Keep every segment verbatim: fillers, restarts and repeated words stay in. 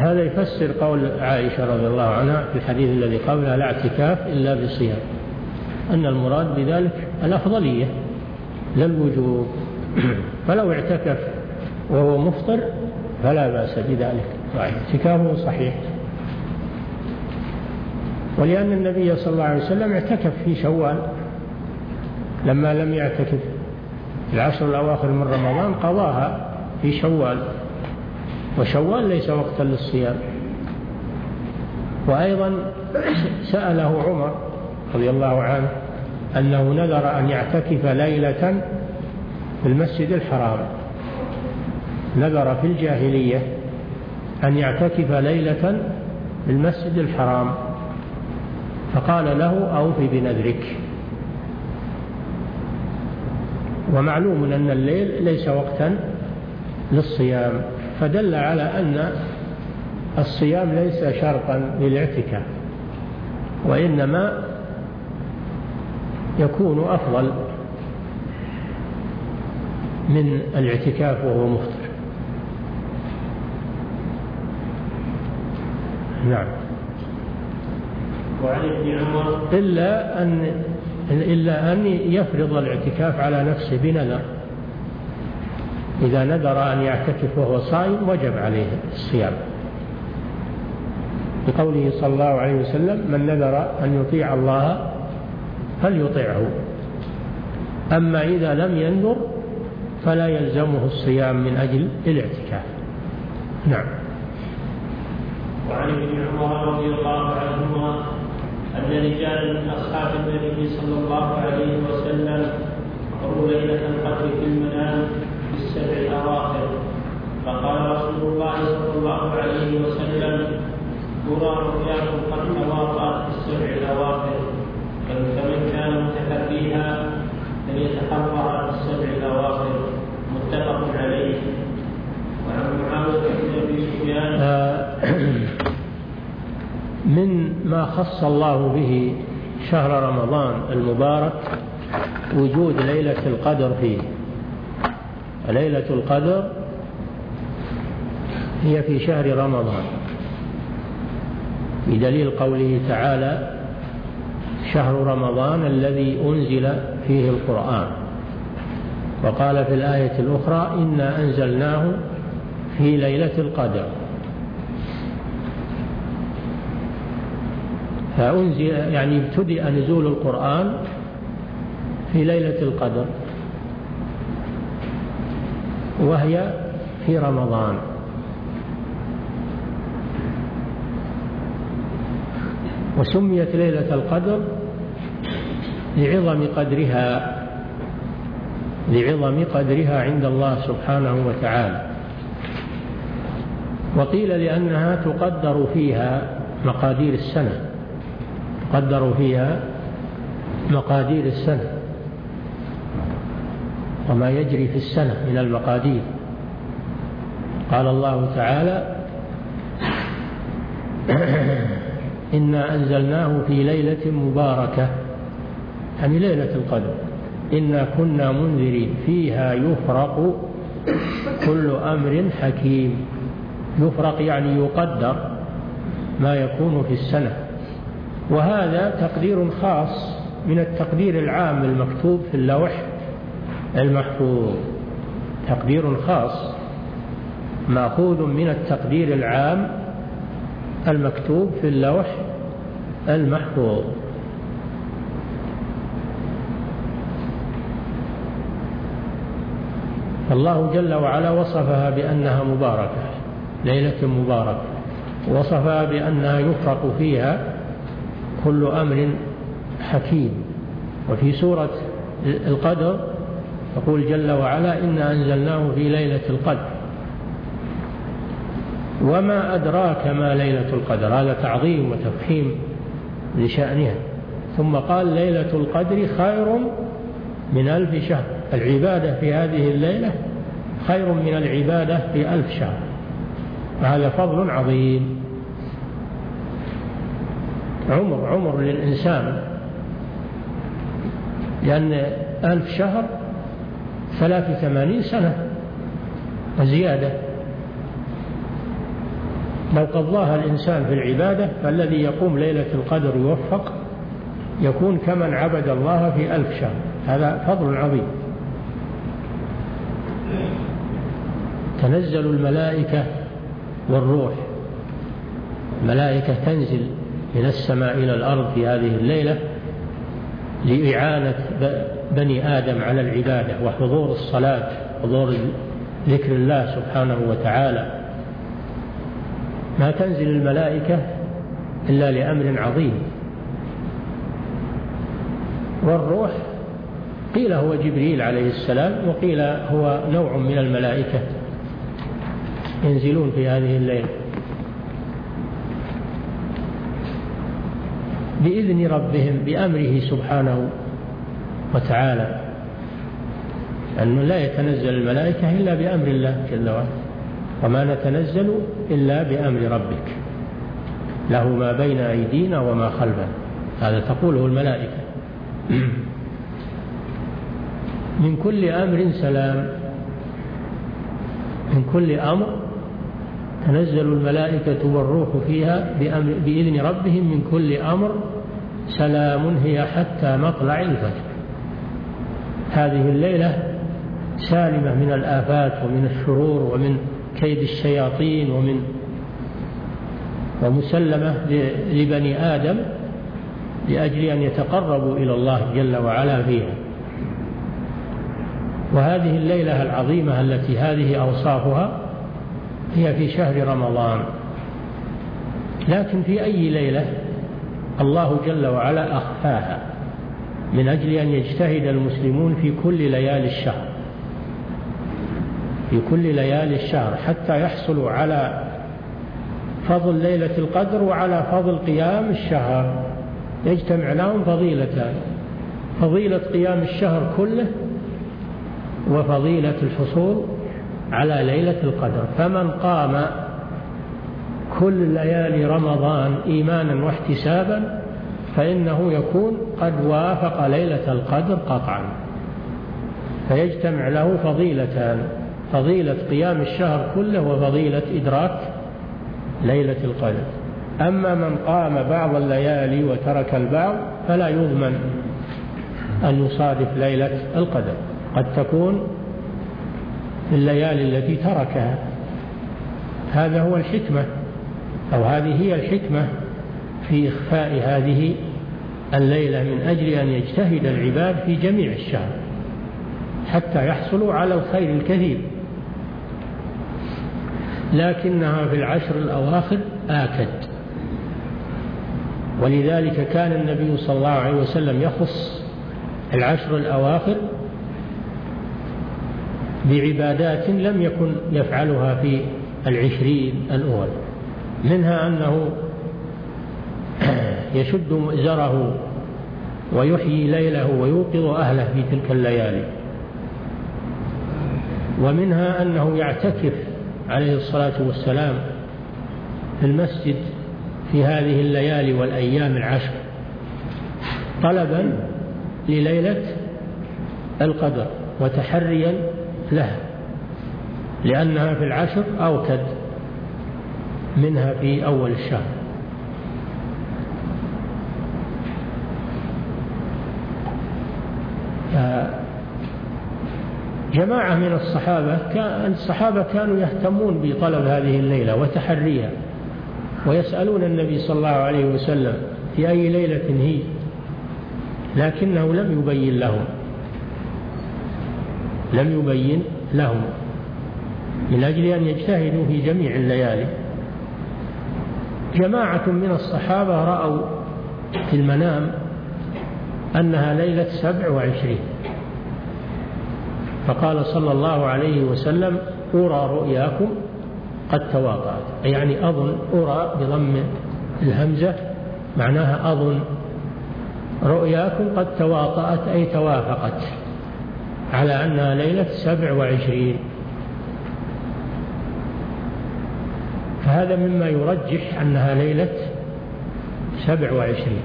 وهذا يفسر قول عائشة رضي الله عنها في الحديث الذي قبلها: لا اعتكاف إلا بصيام، أن المراد بذلك الأفضلية لا الوجوب. فلو اعتكف وهو مفطر فلا بأس بذلك، اعتكافه صحيح. ولأن النبي صلى الله عليه وسلم اعتكف في شوال لما لم يعتكف العشر الأواخر من رمضان، قضاها في شوال، وشوال ليس وقتا للصيام. وأيضا سأله عمر رضي الله عنه أنه نذر أن يعتكف ليلة في المسجد الحرام، نذر في الجاهلية أن يعتكف ليلة في المسجد الحرام، فقال له: أوفي بنذرك. ومعلوم أن الليل ليس وقتا للصيام، فدل على أن الصيام ليس شرطا للاعتكاف، وإنما يكون أفضل من الاعتكاف وهو مفطر. نعم. وعن ابن عمر إلا أن إلا أن يفرض الاعتكاف على نفسه بنذر، إذا نذر أن يعتكف وهو صائم وجب عليه الصيام، بقوله صلى الله عليه وسلم: من نذر أن يطيع الله فليطيعه. أما إذا لم ينذر فلا يلزمه الصيام من أجل الاعتكاف. نعم. وعن ابن عمر رضي الله عنهما أن رجالا من أصحاب النبي صلى الله عليه وسلم رأوا ليلة القدر في المنام في السبع الأواخر، فقال رسول الله صلى الله عليه وسلم: ترى رؤياكم قد تواطأت في السبع الأواخر، فمن كان متحريها فليتحرى في السبع الأواخر. متفق عليه. وعن معاوية بن أبي سفيان من ما خص الله به شهر رمضان المبارك وجود ليلة القدر فيه. ليلة القدر هي في شهر رمضان، بدليل قوله تعالى: شهر رمضان الذي أنزل فيه القرآن. وقال في الآية الأخرى: إنا أنزلناه في ليلة القدر. فأنزل يعني ابتدأ نزول القرآن في ليلة القدر، وهي في رمضان. وسميت ليلة القدر لعظم قدرها لعظم قدرها عند الله سبحانه وتعالى. وقيل لأنها تقدر فيها مقادير السنة تقدر فيها مقادير السنة وما يجري في السنة من المقادير. قال الله تعالى: إنا أنزلناه في ليلة مباركة، يعني ليلة القدر. إنا كنا منذرين فيها يفرق كل أمر حكيم. يفرق يعني يقدر ما يكون في السنة، وهذا تقدير خاص من التقدير العام المكتوب في اللوح المحفوظ. تقدير خاص مأخوذ من التقدير العام المكتوب في اللوح المحفوظ. الله جل وعلا وصفها بأنها مباركة، ليلة مباركة، وصفها بأنها يفرق فيها كل أمر حكيم. وفي سورة القدر يقول جل وعلا: إنا أنزلناه في ليلة القدر وما أدراك ما ليلة القدر. هذا تعظيم وتفخيم لشأنها. ثم قال: ليلة القدر خير من ألف شهر. العبادة في هذه الليلة خير من العبادة في ألف شهر، وهذا فضل عظيم. عمر عمر للإنسان، لأن ألف شهر ثلاث ثمانين سنة وزيادة. لو قضاها الإنسان في العبادة فالذي يقوم ليلة القدر يوفق يكون كمن عبد الله في ألف شهر. هذا فضل عظيم. تنزل الملائكة والروح، الملائكة تنزل من السماء إلى الأرض في هذه الليلة لإعانة بني آدم على العبادة وحضور الصلاة، حضور ذكر الله سبحانه وتعالى. ما تنزل الملائكة إلا لأمر عظيم. والروح قيل هو جبريل عليه السلام، وقيل هو نوع من الملائكة ينزلون في هذه الليلة بإذن ربهم بأمره سبحانه وتعالى، أنه لا يتنزل الملائكة إلا بأمر الله جل وعلا، وما نتنزل إلا بأمر ربك له ما بين أيدينا وما خلفنا. هذا تقوله الملائكة. من كل أمر سلام، من كل أمر تنزل الملائكة والروح فيها بأمر بإذن ربهم من كل أمر سلام هي حتى مطلع الفجر. هذه الليلة سالمة من الآفات ومن الشرور ومن كيد الشياطين ومن ومسلمة لبني آدم لأجل أن يتقربوا إلى الله جل وعلا فيها. وهذه الليلة العظيمة التي هذه أوصافها هي في شهر رمضان، لكن في أي ليلة الله جل وعلا أخفاها من أجل أن يجتهد المسلمون في كل ليالي الشهر، في كل ليالي الشهر حتى يحصلوا على فضل ليلة القدر وعلى فضل قيام الشهر. يجتمع لهم فضيلتان: فضيلة قيام الشهر كله وفضيلة الحصول على ليلة القدر. فمن قام كل ليالي رمضان إيمانا واحتسابا فإنه يكون قد وافق ليلة القدر قطعا، فيجتمع له فضيلتان: فضيلة قيام الشهر كله وفضيلة إدراك ليلة القدر. أما من قام بعض الليالي وترك البعض فلا يضمن أن يصادف ليلة القدر، قد تكون في الليالي التي تركها. هذا هو الحكمة، أو هذه هي الحكمة في إخفاء هذه الليلة من أجل أن يجتهد العباد في جميع الشهر حتى يحصلوا على الخير الكثير. لكنها في العشر الأواخر آكد، ولذلك كان النبي صلى الله عليه وسلم يخص العشر الأواخر بعبادات لم يكن يفعلها في العشرين الأول، منها أنه يشد مئزره ويحيي ليله ويوقظ أهله في تلك الليالي، ومنها أنه يعتكف عليه الصلاة والسلام في المسجد في هذه الليالي والأيام العشر طلبا لليلة القدر وتحريا لها، لأنها في العشر أوكد منها في أول الشهر. جماعة من الصحابة كان الصحابة كانوا يهتمون بطلب هذه الليلة وتحريها، ويسألون النبي صلى الله عليه وسلم في أي ليلة هي، لكنه لم يبين لهم لم يبين لهم من أجل أن يجتهدوا في جميع الليالي. جماعة من الصحابة رأوا في المنام أنها ليلة سبع وعشرين، فقال صلى الله عليه وسلم: أرى رؤياكم قد تواطأت، يعني أظن، أرى بضم الهمزة معناها أظن، رؤياكم قد تواطأت أي توافقت على أنها ليلة سبع وعشرين. فهذا مما يرجح أنها ليلة سبع وعشرين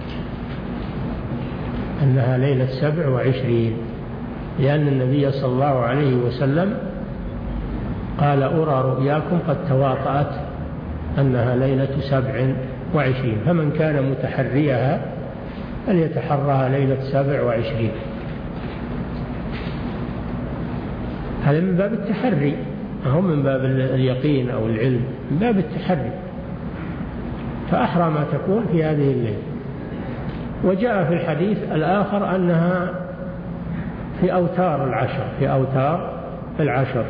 أنها ليلة سبع وعشرين لأن النبي صلى الله عليه وسلم قال: أرى رؤياكم قد تواطأت أنها ليلة سبع وعشرين، فمن كان متحريها فليتحرها ليلة سبع وعشرين. هذا من باب التحري، هو من باب اليقين أو العلم، من باب التحري، فأحرى ما تكون في هذه الليلة. وجاء في الحديث الآخر أنها في أوتار العشر، في أوتار العشر،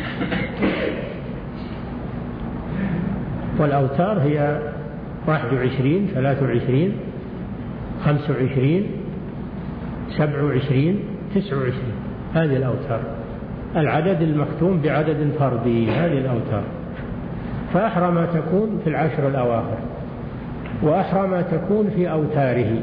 والأوتار هي واحد وعشرين، ثلاث وعشرين، خمس وعشرين، سبع وعشرين، تسع وعشرين، هذه الأوتار، العدد المختوم بعدد فردي، هذه الأوتار. فأحرى ما تكون في العشر الأواخر، وأحرى ما تكون في أوتاره.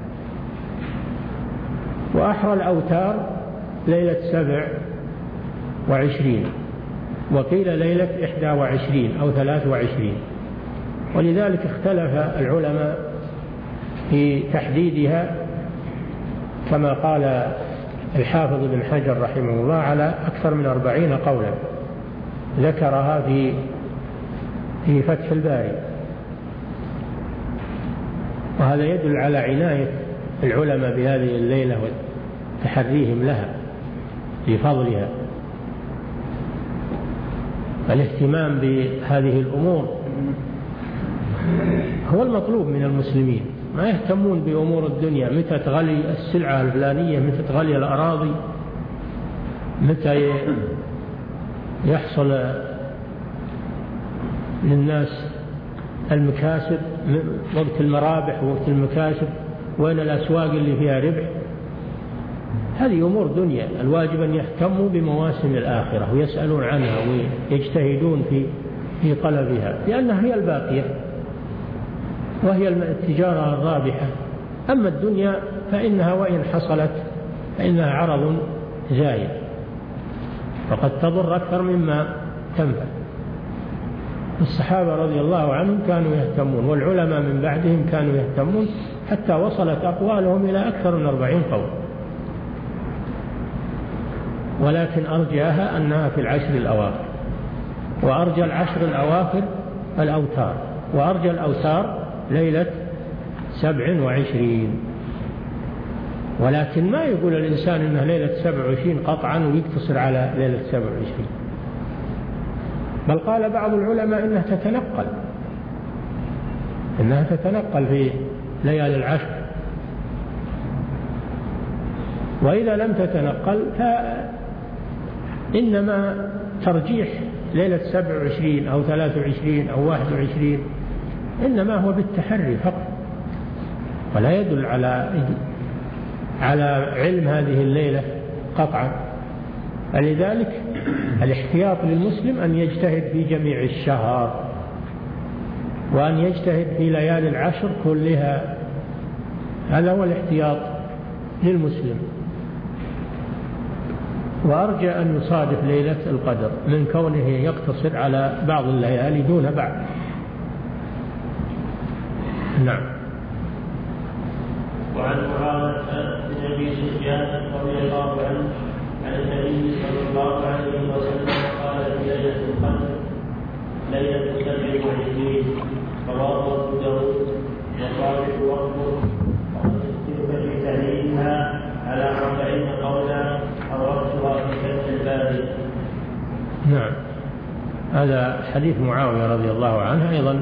وأحرى الأوتار ليلة سبع وعشرين، وقيل ليلة إحدى وعشرين أو ثلاث وعشرين، ولذلك اختلف العلماء في تحديدها، كما قال الحافظ بن حجر رحمه الله على أكثر من أربعين قولا ذكرها في في فتح الباري. وهذا يدل على عناية العلماء بهذه الليلة وتحريهم لها لفضلها. الاهتمام بهذه الأمور هو المطلوب من المسلمين، ما يهتمون بأمور الدنيا، متى تغلي السلعة الفلانية، متى تغلي الأراضي، متى يحصل للناس المكاسب، وقت المرابح ووقت المكاسب، وين الأسواق اللي فيها ربح. هذه أمور دنيا، الواجب أن يهتموا بمواسم الآخرة ويسألون عنها ويجتهدون في في طلبها، لأنها هي الباقية وهي التجارة الرابحة. أما الدنيا فإنها وإن حصلت فإنها عرض زائل، وقد تضر أكثر مما تنفع. الصحابة رضي الله عنهم كانوا يهتمون، والعلماء من بعدهم كانوا يهتمون، حتى وصلت أقوالهم إلى أكثر من أربعين قول. ولكن أرجاها أنها في العشر الأواخر، وأرجى العشر الأواخر الأوتار، وأرجى الأوتار ليلة سبع وعشرين. ولكن ما يقول الإنسان إنها ليلة سبع وعشرين قطعا ويقتصر على ليلة سبع وعشرين، بل قال بعض العلماء إنها تتنقل، إنها تتنقل في ليالي العشر. وإذا لم تتنقل فإنما ترجيح ليلة سبع وعشرين أو ثلاث وعشرين أو واحد وعشرين إنما هو بالتحري فقط، ولا يدل على على علم هذه الليلة قطعا. فلذلك الاحتياط للمسلم أن يجتهد في جميع الشهر، وأن يجتهد في ليالي العشر كلها، هذا هو الاحتياط للمسلم. وأرجى أن يصادف ليلة القدر من كونه يقتصر على بعض الليالي دون بعض. نعم. وعن معاوية بن أبي سفيان رضي الله عنه عن النبي صلى الله عليه وسلم قال في ليلة القدر ليلة سبع وعشرين، رواه أبو داود وصالح وقته، وقد اختلف في تحديدها على أربعين قولا أوردتها في فتح الباري. نعم، هذا حديث معاوية رضي الله عنه أيضا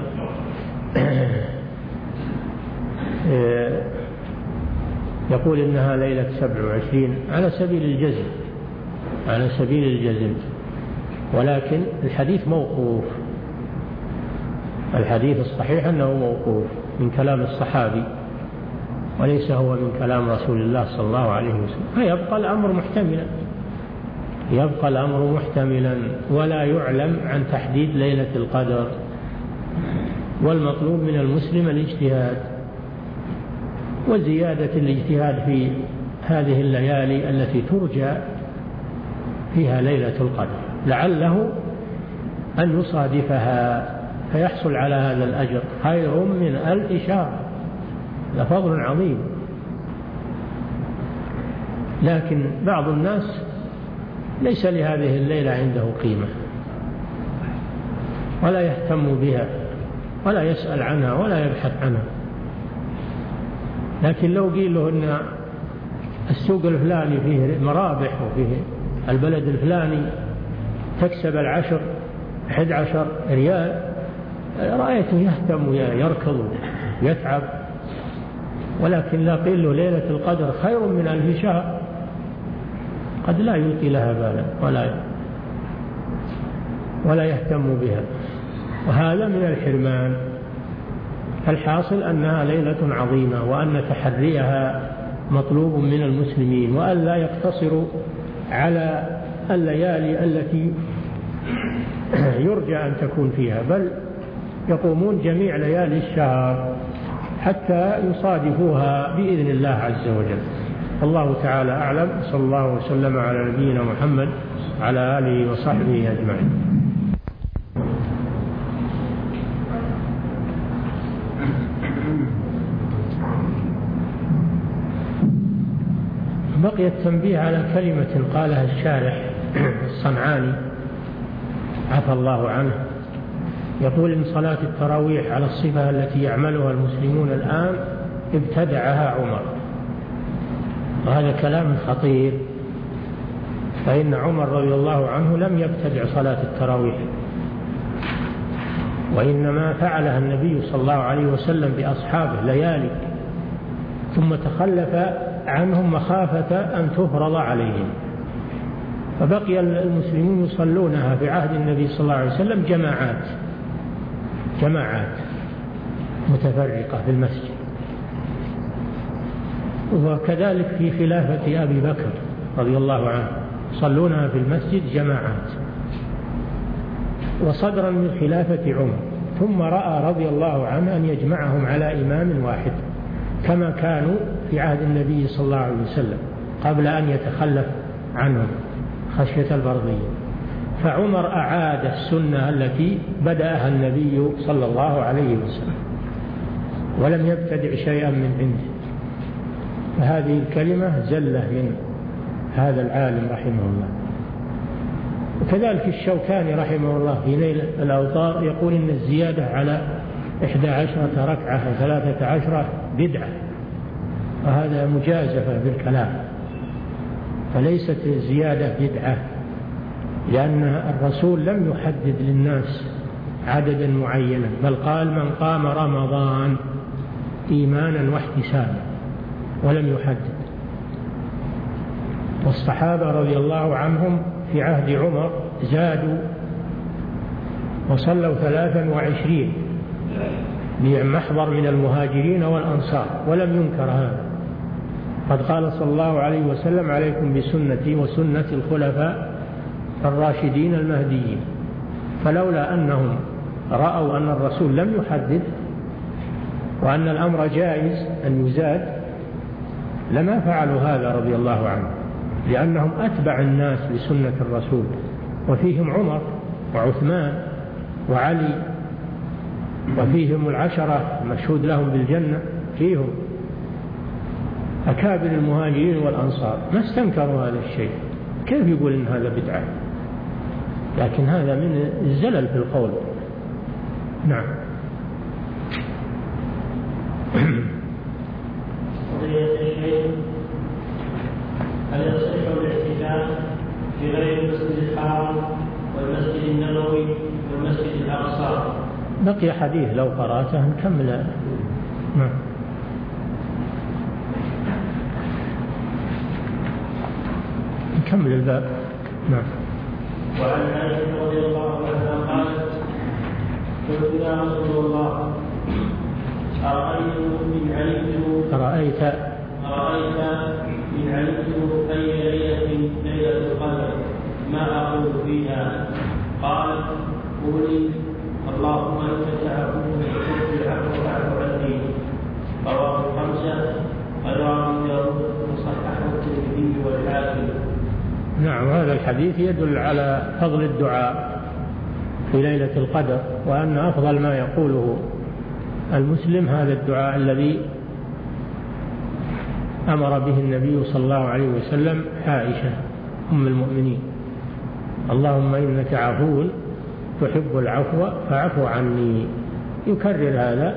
يقول إنها ليلة سبع وعشرين على سبيل الجزم، على سبيل الجزم، ولكن الحديث موقوف. الحديث الصحيح أنه موقوف من كلام الصحابي وليس هو من كلام رسول الله صلى الله عليه وسلم. فيبقى الأمر محتملا، يبقى الأمر محتملا ولا يعلم عن تحديد ليلة القدر. والمطلوب من المسلم الاجتهاد وزيادة الاجتهاد في هذه الليالي التي ترجى فيها ليلة القدر، لعله أن يصادفها فيحصل على هذا الأجر خير من ألف شهر، لفضل عظيم. لكن بعض الناس ليس لهذه الليلة عنده قيمة ولا يهتم بها، ولا يسأل عنها ولا يبحث عنها. لكن لو قيل له أن السوق الفلاني فيه مرابح وفيه البلد الفلاني تكسب العشر أحد عشر ريال، رأيته يهتم ويركض ويتعب. ولكن لا قيل له ليلة القدر خير من ألف شهر، قد لا يلقي لها بالا ولا ولا يهتم بها، وهذا من الحرمان. الحاصل أنها ليلة عظيمة، وأن تحريها مطلوب من المسلمين، وأن لا يقتصروا على الليالي التي يرجى أن تكون فيها، بل يقومون جميع ليالي الشهر حتى يصادفوها بإذن الله عز وجل. الله تعالى أعلم. صلى الله وسلم على نبينا محمد على آله وصحبه أجمعين. بقي التنبيه على كلمة قالها الشارح الصنعاني عفى الله عنه، يقول إن صلاة التراويح على الصفة التي يعملها المسلمون الآن ابتدعها عمر، وهذا كلام خطير، فإن عمر رضي الله عنه لم يبتدع صلاة التراويح، وإنما فعلها النبي صلى الله عليه وسلم بأصحابه ليالي، ثم تخلف عنهم مخافة أن تفرض عليهم، فبقي المسلمون يصلونها في عهد النبي صلى الله عليه وسلم جماعات جماعات متفرقة في المسجد، وكذلك في خلافة أبي بكر رضي الله عنه يصلونها في المسجد جماعات، وصدرا من خلافة عمر، ثم رأى رضي الله عنه أن يجمعهم على إمام واحد كما كانوا في عهد النبي صلى الله عليه وسلم قبل أن يتخلف عنهم خشية الفرضية. فعمر أعاد السنة التي بدأها النبي صلى الله عليه وسلم ولم يبتدع شيئا من عنده. فهذه الكلمة زلة من هذا العالم رحمه الله. وكذلك الشوكاني رحمه الله في نيل الأوطار يقول إن الزيادة على إحدى عشرة ركعة وثلاثة عشرة بدعة، وهذا مجازفة بالكلام، فليست الزيادة بدعة، لأن الرسول لم يحدد للناس عددا معينا، بل قال من قام رمضان إيمانا واحتسابا، ولم يحدد. والصحابة رضي الله عنهم في عهد عمر زادوا وصلوا ثلاثا وعشرين بمحضر من المهاجرين والأنصار، ولم ينكر هذا. قد قال صلى الله عليه وسلم عليكم بسنتي وسنة الخلفاء الراشدين المهديين. فلولا أنهم رأوا أن الرسول لم يحدد وأن الأمر جائز أن يزاد لما فعلوا هذا رضي الله عنه، لأنهم أتبع الناس لسنة الرسول، وفيهم عمر وعثمان وعلي، وفيهم العشرة المشهود لهم بالجنة، فيهم أكابر المهاجرين والأنصار، ما استنكروا هذا الشيء. كيف يقول إن هذا بدعة؟ لكن هذا من الزلل في القول. نعم. هل يصح الاعتكاف في غير المسجد الحرام والمسجد النبوي والمسجد الأقصى؟ بقي حديث لو قرأته نكمل. نعم. نكمل الباب. نعم. وعن عائشة رضي الله عنها قالت: قلت يا رسول الله أرأيت إن علمت أرأيت أرأيت إن علمت أي ليلة ليلة القدر ما أقول فيها؟ قال: قولي اللهم أنت تعفو تحب العفو فاعف عني. رواه الخمسة رواه أبو داود وصححه الترمذي والحاكم. نعم. هذا الحديث يدل على فضل الدعاء في ليلة القدر، وأن أفضل ما يقوله المسلم هذا الدعاء الذي أمر به النبي صلى الله عليه وسلم عائشة أم المؤمنين: اللهم إنك عفو تحب العفو فاعف عني. يكرر هذا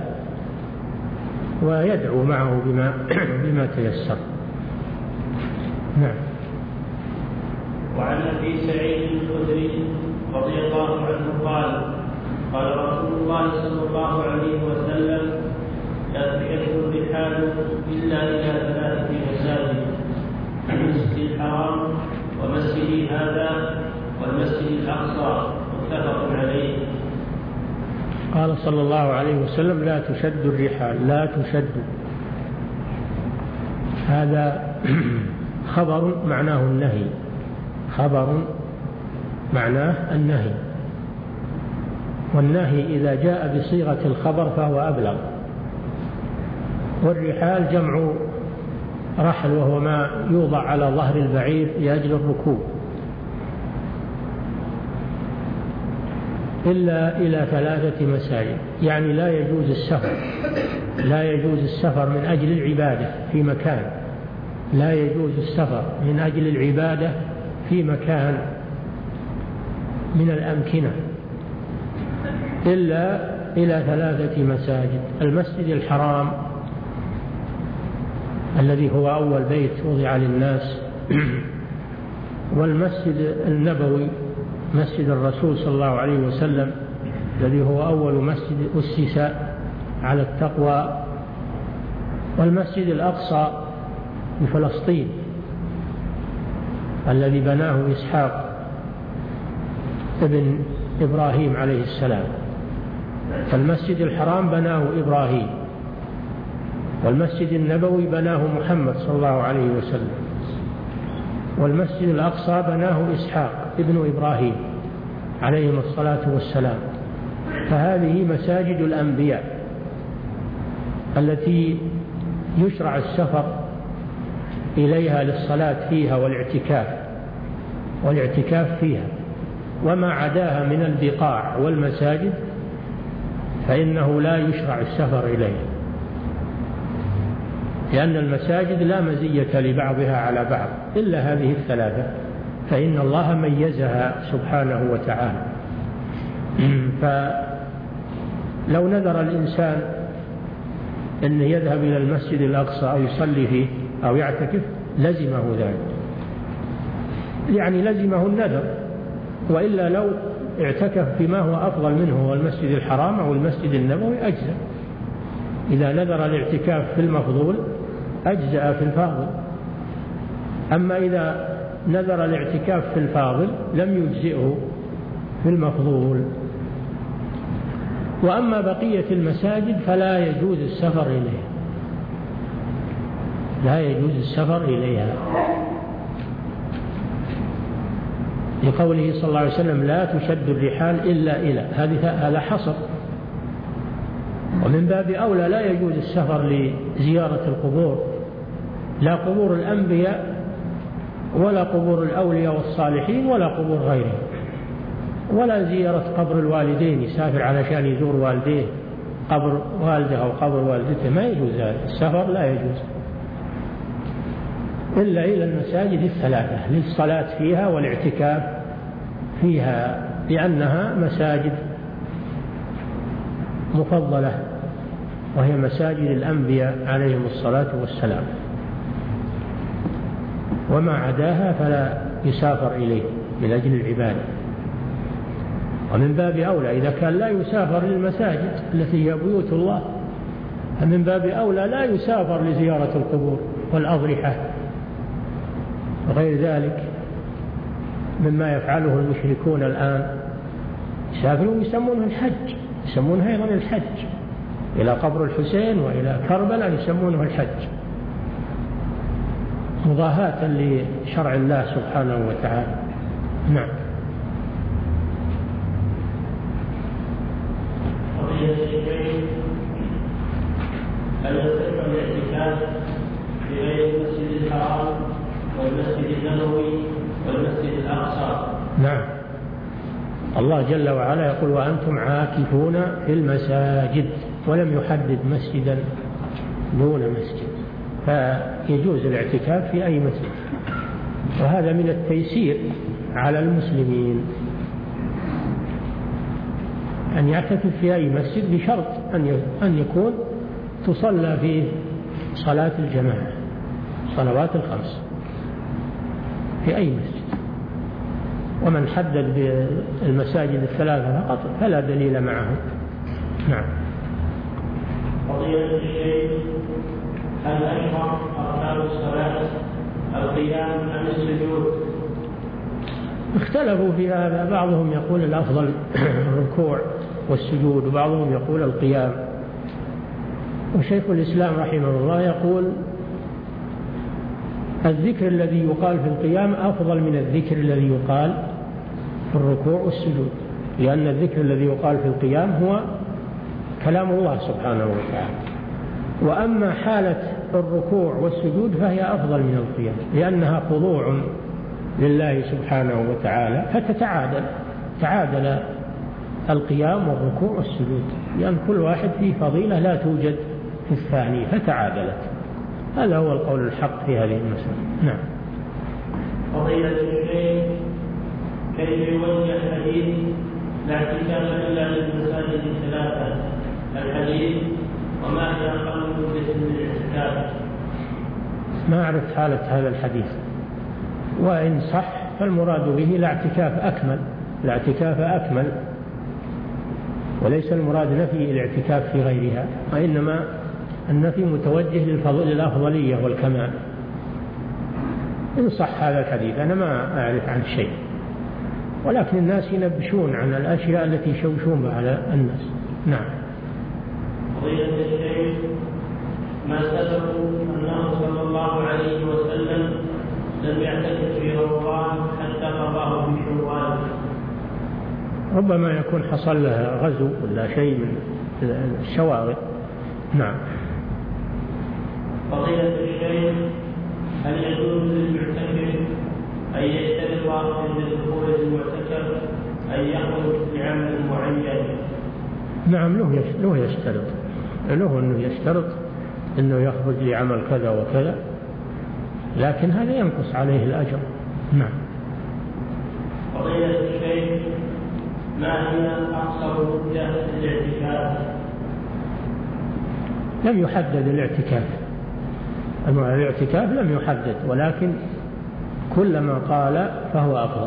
ويدعو معه بما, بما تيسر. نعم. وعن أبي سعيد الخدري رضي الله عنه قال قال رسول الله صلى الله عليه وسلم لا تحل الرحال إلا إلى ثلاثة مساجد: المسجد الحرام ومسجد هذا والمسجد الأقصى، متفق عليه. قال صلى الله عليه وسلم لا تشد الرحال، لا تشد، هذا خبر معناه النهي، خبر معناه النهي، والنهي إذا جاء بصيغة الخبر فهو أبلغ. والرحال جمع رحل، وهو ما يوضع على ظهر البعير لأجل الركوب. إلا إلى ثلاثة مساجد، يعني لا يجوز السفر، لا يجوز السفر من أجل العبادة في مكان، لا يجوز السفر من أجل العبادة في مكان من الأمكنة إلا إلى ثلاثة مساجد: المسجد الحرام الذي هو أول بيت وضع للناس، والمسجد النبوي مسجد الرسول صلى الله عليه وسلم الذي هو أول مسجد أسس على التقوى، والمسجد الأقصى في فلسطين الذي بناه إسحاق ابن إبراهيم عليه السلام. فالمسجد الحرام بناه إبراهيم، والمسجد النبوي بناه محمد صلى الله عليه وسلم، والمسجد الأقصى بناه إسحاق ابن إبراهيم عليهم الصلاة والسلام. فهذه مساجد الأنبياء التي يشرع السفر إليها للصلاة فيها والاعتكاف والاعتكاف فيها. وما عداها من البقاع والمساجد فإنه لا يشرع السفر إليها، لأن المساجد لا مزية لبعضها على بعض إلا هذه الثلاثة، فإن الله ميزها سبحانه وتعالى. فلو نذر الإنسان أن يذهب إلى المسجد الأقصى أو يصلي فيه أو يعتكف لزمه ذلك، يعني لزمه النذر. وإلا لو اعتكف فيما هو أفضل منه هو المسجد الحرام أو المسجد النبوي أجزأ. إذا نذر الاعتكاف في المفضول أجزأ في الفاضل. أما إذا نذر الاعتكاف في الفاضل لم يجزئه في المفضول. وأما بقية المساجد فلا يجوز السفر إليها، لا يجوز السفر إليها، لقوله صلى الله عليه وسلم لا تشد الرحال إلا إلى، هذا حصر. ومن باب أولى لا يجوز السفر لزيارة القبور، لا قبور الأنبياء ولا قبور الأولياء والصالحين ولا قبور غيرهم، ولا زيارة قبر الوالدين، يسافر علشان يزور والديه، قبر والده أو قبر والدته، ما يجوز هذا السفر، لا يجوز إلا إلى المساجد الثلاثة للصلاة فيها والاعتكاف فيها، لأنها مساجد مفضلة وهي مساجد الأنبياء عليهم الصلاة والسلام. وما عداها فلا يسافر إليه من أجل العبادة. ومن باب أولى إذا كان لا يسافر للمساجد التي هي بيوت الله، فمن باب أولى لا يسافر لزيارة القبور والأضرحة وغير ذلك مما يفعله المشركون الآن. يسافرون يسمونه الحج، يسمونه أيضا الحج، إلى قبر الحسين وإلى كربلاء يسمونه الحج، مضاهاة لشرع الله سبحانه وتعالى. نعم. هل يصح الاعتكاف في غير المسجد الحرام والمسجد النبوي والمسجد الأقصى؟ نعم. الله جل وعلا يقول وأنتم عاكفون في المساجد، ولم يحدد مسجدا دون مسجد، فيجوز الاعتكاف في أي مسجد، وهذا من التيسير على المسلمين أن يعتكف في أي مسجد بشرط أن يكون تصلى فيه صلاة الجماعة صلوات الخمس في أي مسجد. ومن حدد بالمساجد الثلاثة فقط فلا دليل معه. نعم. فضيلة الشيخ، هل أشرع أركان الصلاة القيام أم السجود؟ اختلفوا في هذا، بعضهم يقول الأفضل الركوع والسجود وبعضهم يقول القيام. وشيخ الإسلام رحمه الله يقول الذكر الذي يقال في القيام أفضل من الذكر الذي يقال في الركوع والسجود، لأن الذكر الذي يقال في القيام هو كلام الله سبحانه وتعالى، وأما حالة الركوع والسجود فهي أفضل من القيام لأنها خضوع لله سبحانه وتعالى، فتتعادل تعادل القيام والركوع والسجود، لأن كل واحد فيه فضيلة لا توجد في الثاني فتعادلت. هذا هو القول الحق في هذه المسألة. نعم. فضيلة الشيخ، كيف يوجه حديث لا اعتكاف إلا للمساجد الثلاثة؟ الحديث وما هي أقل مدة الاعتكاف؟ ما أعرف حالة هذا الحديث، وإن صح فالمراد به لا اعتكاف أكمل، لا اعتكاف أكمل، وليس المراد نفي الاعتكاف في غيرها، وإنما النفي متوجه للأفضلية والكمال. إن صح هذا الحديث أنا ما أعرف عن شيء، ولكن الناس ينبشون عن الأشياء التي يشوشون على الناس. نعم. فضيلة الشيخ، ما سبب أنه صلى الله عليه وسلم لم يعتكف في رمضان حتى قضاه في شوال؟ ربما يكون حصل له غزو ولا شيء من الشواغل. نعم. فضيلة الشيخ، هل يجوز للمعتكف أن يشترط عند دخول المعتكف أن يخرج بعمل معين؟ نعم، له له يشترط، له أنه يشترط أنه يخرج لعمل كذا وكذا، لكن هذا ينقص عليه الأجر. نعم. فضيلة الشيخ، ما هي أقصر مدة الاعتكاف؟ لم يحدد الاعتكاف، الاعتكاف لم يحدد، ولكن كل ما قال فهو أفضل.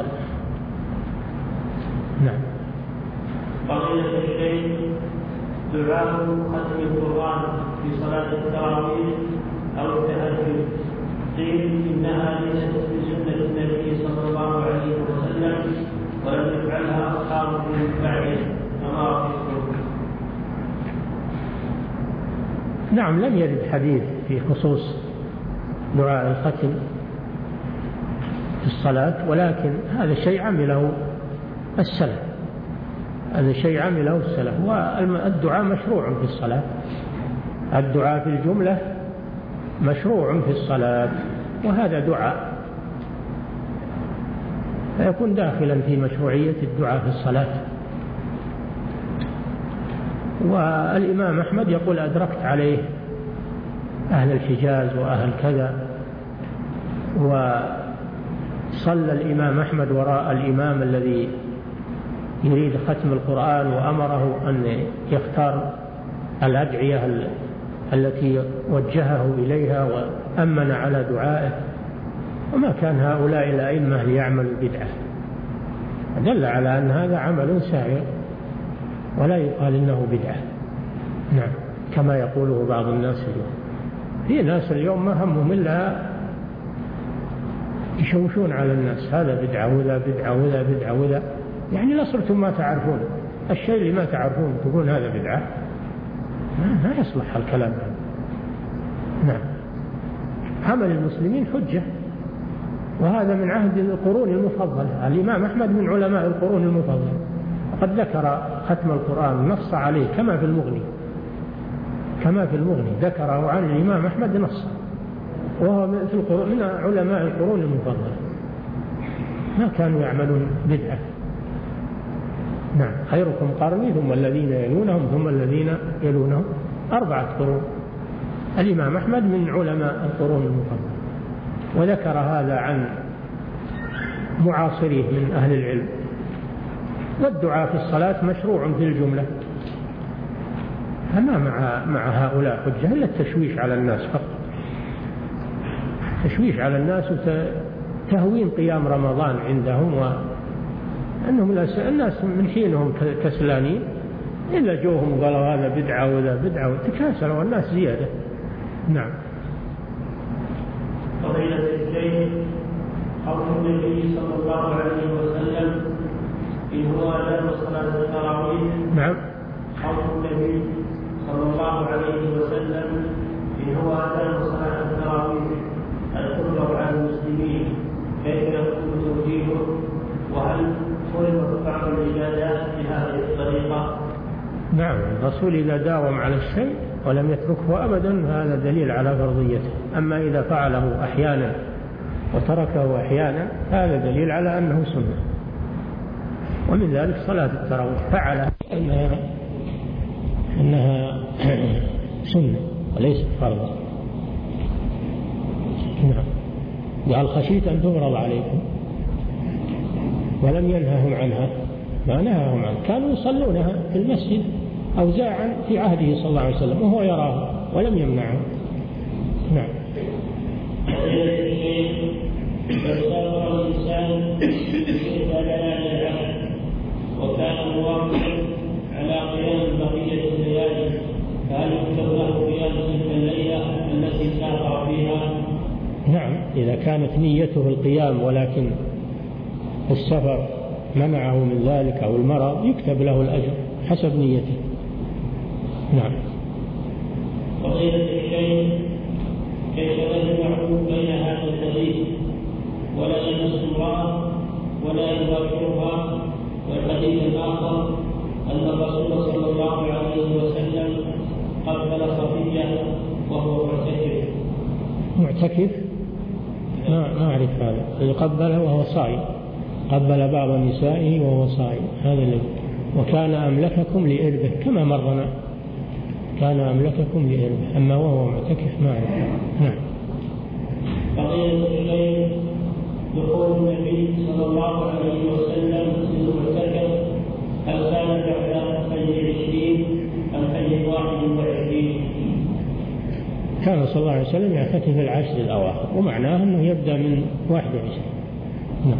نعم. فضيلة الشيخ، دعاء ختم القرآن في صلاة التراويح أو التهجد قيل إنها ليست بسنة النبي صلى الله عليه وسلم ولم يفعلها أصحابه من بعده، فما رأيكم؟ نعم، لم يرد حديث في خصوص دعاء الختم في الصلاة، ولكن هذا الشيء عمله السلف، هذا الشيء عمله السلف. والدعاء مشروع في الصلاة، الدعاء في الجملة مشروع في الصلاة، وهذا دعاء فيكون داخلا في مشروعية الدعاء في الصلاة. والإمام أحمد يقول أدركت عليه أهل الحجاز وأهل كذا، وصلى الإمام أحمد وراء الإمام الذي يريد ختم القرآن وأمره أن يختار الأدعية التي وجهه إليها وأمن على دعائه، وما كان هؤلاء الأئمة ليعملوا بدعة، دل على أن هذا عمل سائر ولا يقال إنه بدعة. نعم، كما يقوله بعض الناس اليوم. في ناس اليوم ما همهم إلا يشوشون على الناس، هذا بدعة وذا بدعة وذا بدعة وذا، يعني لصرتم ما تعرفون الشيء اللي ما تعرفون تقول هذا بدعة، ما يصلح الكلام هذا. نعم. عمل المسلمين حجة، وهذا من عهد القرون المفضلة. الإمام أحمد من علماء القرون المفضلة، وقد ذكر ختم القرآن نص عليه كما في المغني، كما في المغني ذكره عن الإمام أحمد نص، وهو من علماء القرون المفضلة، ما كانوا يعملون بدعة. نعم. خيركم قرني ثم الذين يلونهم ثم الذين يلونهم، أربعة قرون. الإمام أحمد من علماء القرون المفضلة، وذكر هذا عن معاصريه من أهل العلم. والدعاء في الصلاة مشروع في الجملة، فما مع مع هؤلاء حجة إلا التشويش على الناس فقط، تشويش على الناس وتهوين قيام رمضان عندهم، وأنهم الناس من حينهم كسلانين إلا جوهم قالوا هذا بدعة وذا بدعة وتكاسلوا الناس زيادة. نعم. فضيلة الشيخ، قول النبي صلى الله عليه وسلم إن هو أذان صلاة التراويح. نعم. قول النبي صلى الله عليه وسلم إن هو أذان صلاة التراويح الكل على المسلمين، كيف يكون توجيهه؟ وهل فرضت بعض العبادات بهذه الطريقة؟ نعم، الرسول إذا داوم على الشيء ولم يتركه أبدا هذا دليل على فرضيته، أما إذا فعله أحيانا وتركه أحيانا هذا دليل على أنه سنة. ومن ذلك صلاة التراويح فعلها أنها, أنها سنة وليست فرضا. نعم. قال خشيت أن تفرض عليكم ولم ينههم عنها، ما نهاهم عنها، كانوا يصلونها في المسجد أوزاعا في عهده صلى الله عليه وسلم وهو يراها ولم يمنعهم. نعم. فسافر الإنسان وكان موافقا على قيام بقية الليالي، فهل يكتب له قيام تلك الليلة التي سافر فيها؟ نعم، إذا كانت نيته القيام ولكن السفر منعه من ذلك أو المرض يكتب له الأجر حسب نيته. نعم. فضيلة الشيخ، كيف نجمع بين هذا الحديث ولا يمس امرأة ولا يباشرها، والحديث الآخر أن الرسول صلى الله عليه وسلم قبل صفية وهو معتكف؟ معتكف؟ ما ما أعرف هذا. اللي قبله وهو صائم، قبل بعض نسائه وهو صائم، هذا الذي. وكان أملككم لإربه كما مرنا، كان أملككم لإربه، أما وهو معتكف ما أعرف. نعم. فضيلة الشيخ، دخول النبي صلى الله عليه وسلم في المعتكف هل كان بعد حج عشرين أم حج واحد وعشرين؟ كان صلى الله عليه وسلم يعتكف العشر الأواخر، ومعناه أنه يبدأ من واحد وعشرين. نعم.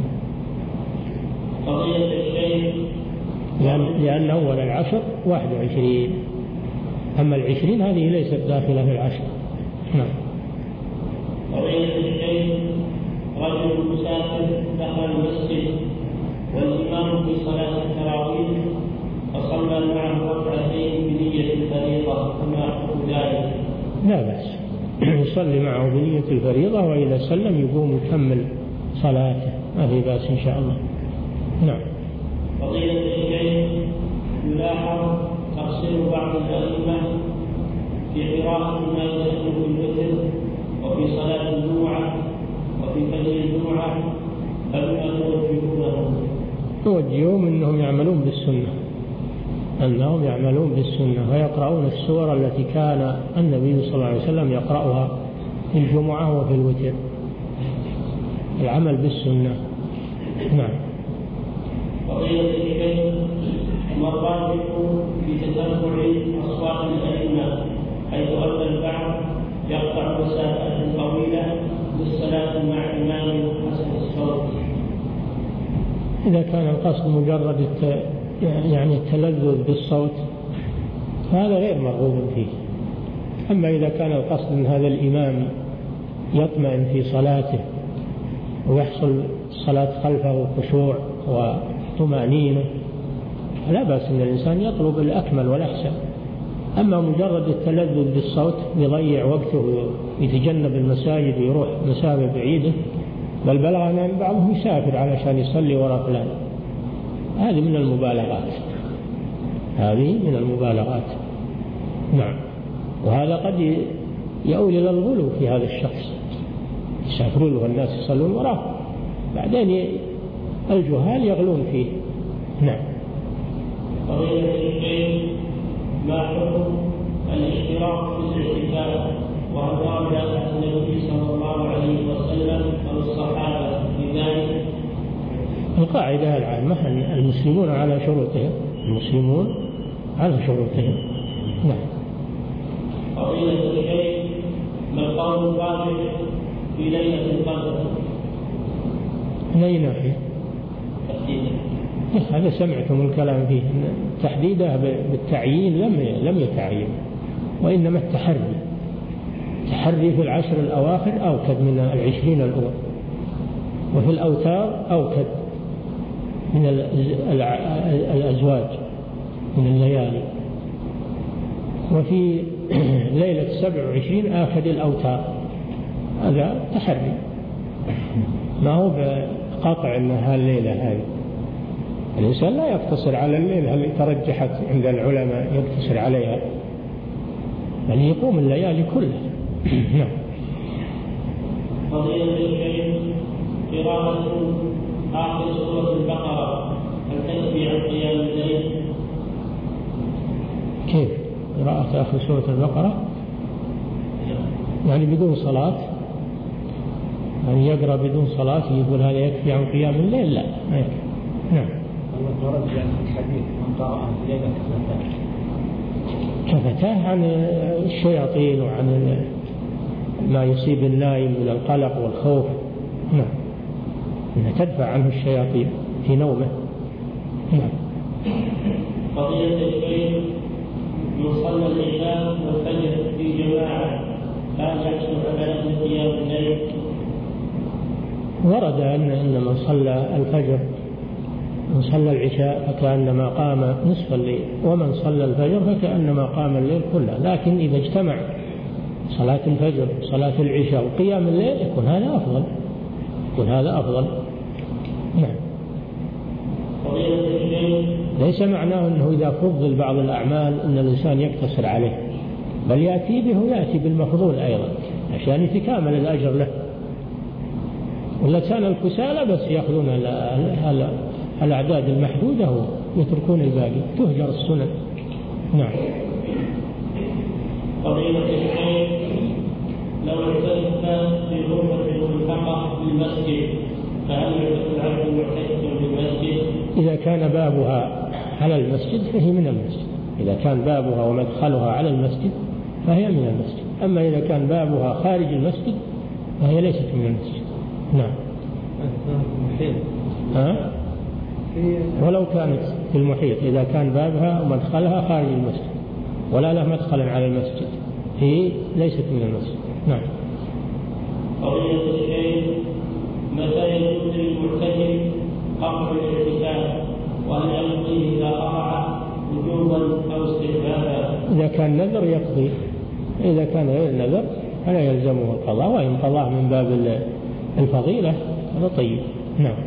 فضيلة الشيخ، لأن, لأن أول العشر واحد وعشرين، أما العشرين هذه ليست داخلة في العشر. نعم. فضيلة الشيخ، رجل مسافر دخل المسجد والإمام في صلاة التراويح فصلى معه ركعتين بنية الفريضة، فما حكم ذلك؟ لا بأس، يصلي معه بنية الفريضة، وإذا سلم يقوم يكمل صلاته، ما في بأس إن شاء الله. نعم. فضيلة الشيخ، يلاحظ تقصير بعض الأئمة في قراءة ما يسمى بالوتر وفي صلاة الجمعة وفي فجر الجمعة، فبما توجهونهم؟ توجههم أنهم يعملون بالسنة، أنهم يعملون بالسنة ويقرؤون السور التي كان النبي صلى الله عليه وسلم يقرأها في الجمعة وفي الوتر، العمل بالسنة. نعم. فضيلة الشيخ، ما الراجح في تتبع أصوات الأئمة، حيث أن البعض يقطع مسافات طويلة للصلاة مع إمام حسن الصوت؟ إذا كان القصد مجرد الت... يعني التلذذ بالصوت فهذا غير مرغوب فيه. أما إذا كان القصد من هذا الإمام يطمئن في صلاته ويحصل الصلاة خلفه خشوع وطمأنينة لا بأس أن الإنسان يطلب الأكمل والأحسن. أما مجرد التلذذ بالصوت يضيع وقته ويتجنب المساجد ويروح مسافة بعيدة، بل بلغ أن بعضهم يسافر علشان يصلي وراء فلان، هذه من المبالغات، هذه من المبالغات. نعم. وهذا قد يؤول إلى الغلو في هذا الشخص، يسافرون والناس يصلون وراه، بعدين الجهال يغلون فيه. نعم. فضيلة الشيخ، ما حكم الاشتراك في الاعتكاف، وهل ورد عن النبي صلى الله عليه وسلم أو الصحابة بذلك؟ القاعدة القاعدة العامة أن المسلمون على شروطهم، المسلمون على شروطهم. نعم. فضيلة الشيخ، ما القول الراجح في ليلة القدر؟ من أي ناحية؟ هذا سمعتم الكلام فيه، تحديده بالتعيين لم لم يتعين، وإنما التحري التحري في العشر الأواخر أوكد من العشرين الأول، وفي الأوتار أوكد من الأزواج من الليالي، وفي ليلة سبع وعشرين آكد الأوتار. هذا تحري، ما هو بقطع أن هالليلة هذه. الإنسان لا يقتصر على الليلة اللي ترجحت عند العلماء يقتصر عليها، بل يقوم الليالي كلها. نعم. فضيلة الشيخ، قراءة آخر سورة البقرة هل تكفي عن قيام الليل؟ كيف قراءة آخر سورة البقرة؟ يعني بدون صلاة، يعني يقرأ بدون صلاة يقول هذا يكفي عن قيام الليل؟ لا، ما يكفي. نعم. ورد في الحديث من قرأها في ليلة كفتاه كفتاه عن الشياطين وعن ما يصيب النائم من القلق والخوف. نعم، إنها تدفع عنه الشياطين في نومه. نعم. فضيلة الشيخ، من صلى العشاء والفجر في جماعة لا يحصل على قيام الليل؟ ورد أن من صلى الفجر من صلى العشاء فكأنما قام نصف الليل، ومن صلى الفجر فكأنما قام الليل كله، لكن إذا اجتمع صلاة الفجر صلاة العشاء وقيام الليل يكون هذا أفضل يكون هذا أفضل. نعم. ليس معناه أنه إذا فضل بعض الأعمال أن الإنسان يقتصر عليه، بل يأتي به يأتي بالمفضول أيضا عشان يتكامل الأجر له. ولا كان الكسالى بس يأخذون الأعداد المحدودة ويتركون الباقي، تهجر السنن. نعم. فضيلة الشيخ، لو اعتكف في غرفة ملحقة بالمسجد فهل العبد معتكف بالمسجد؟ إذا كان بابها على المسجد فهي من المسجد، إذا كان بابها ومدخلها على المسجد فهي من المسجد، أما إذا كان بابها خارج المسجد فهي ليست من المسجد. نعم. ها؟ ولو كانت في المحيط، إذا كان بابها ومدخلها خارج المسجد ولا له مدخل على المسجد هي ليست من المسجد. نعم. فضيلة الشيخ، متى يجوز للمعتكف قطع الاعتكاف؟ وهل يقضي إذا قطع وجوبا أو استحبابا؟ إذا كان نذر يقضي، إذا كان غير نذر فلا يلزمه القضاء، وإن قضاه من باب الفضيلة هذا طيب. نعم.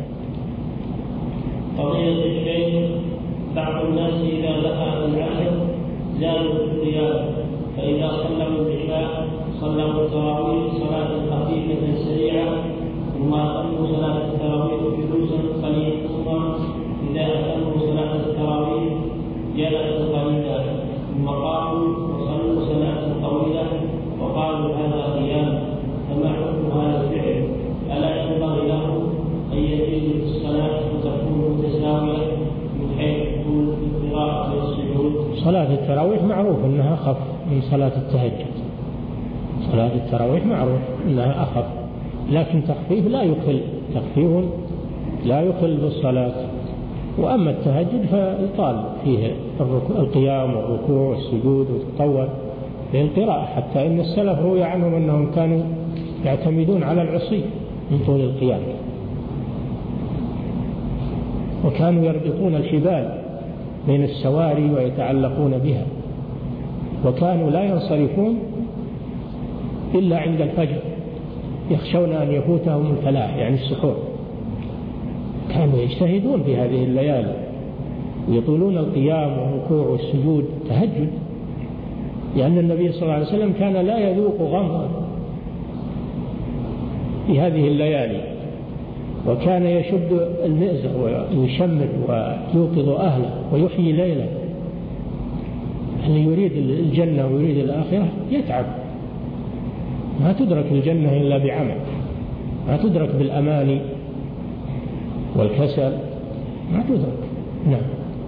فضيلة الشيخ، بعض الناس إذا دخل العشر زادوا في القيام، فإذا صلوا العشاء صلوا التراويح صلاة خفيفة سريعة ثم أتموا صلاة التراويح جلوسا قليلا، ثم إذا أتموا صلاة التراويح جلسوا قليلا ثم قاموا وصلوا صلاة طويلة وقالوا هذا قيام، فما حكم هذا الفعل؟ ألا ينبغي له أن يزيد في الصلاة وتكون متساوية من حيث طول القراءة والسجود؟ صلاة التراويح معروف أنها أخف من صلاة التهجد، صلاة التراويح معروف أنها أخف، لكن تخفيف لا يقل، تخفيف لا يقل بالصلاة. وأما التهجد فيطال فيه القيام والركوع والسجود وتطول للقراءة، حتى إن السلف روي عنهم أنهم كانوا يعتمدون على العصي من طول القيام، وكانوا يربطون الحبال بين السواري ويتعلقون بها، وكانوا لا ينصرفون إلا عند الفجر يخشون أن يفوتهم الفلاح يعني السحور. كانوا يجتهدون في هذه الليالي ويطولون القيام والركوع والسجود تهجد، لأن النبي صلى الله عليه وسلم كان لا يذوق غمضا في هذه الليالي، وكان يشد المئزر ويشمر ويوقظ أهله ويحيي ليله. اللي يريد الجنة ويريد الآخرة يتعب، ما تدرك الجنة إلا بعمل، ما تدرك بالأماني والكسل، ما تدرك. نعم.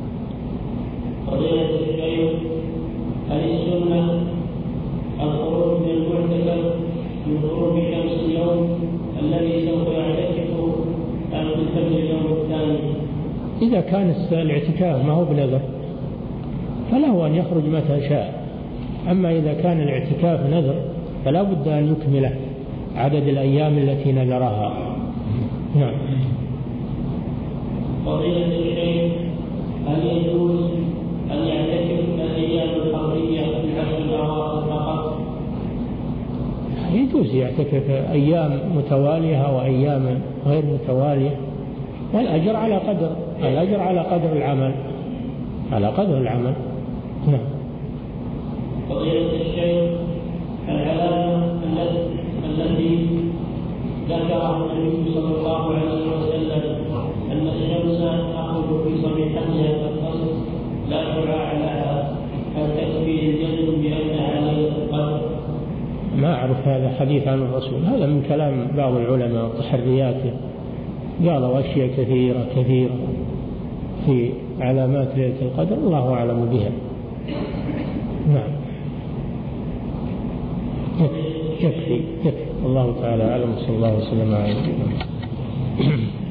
قضية الشيخ، هل السنة الخروج من المعتكف من غروب شمس اليوم الذي سوف يعتكف أم من فجر اليوم الثاني؟ إذا كان الاعتكاف ما هو بنذر فله أن يخرج متى شاء، أما إذا كان الاعتكاف نذر فلا بد أن يكمله عدد الأيام التي نذرها. نعم. فضيلة الشيخ، هل يجوز أن يعتكف الأيام الحرية في العشر الأواخر فقط؟ يجوز يعتكف أيام متوالية وأيام غير متوالية، والأجر على قدر الأجر على قدر العمل على قدر العمل. نعم. فضيلة الشيخ، العلامة التي ذكرها النبي صلى الله عليه وسلم أن الشمس تخرج في صبيحتها كالقصر لا شعاع لها، هل تكفي الجزم بأنها ليلة القدر؟ ما أعرف هذا حديث عن الرسول، هذا من كلام بعض العلماء وتحرياته، قالوا أشياء كثيرة كثيرة في علامات ليلة القدر الله أعلم بها. نعم. يكفي يكفي الله تعالى أعلم. صلى الله وسلم على نبينا محمد.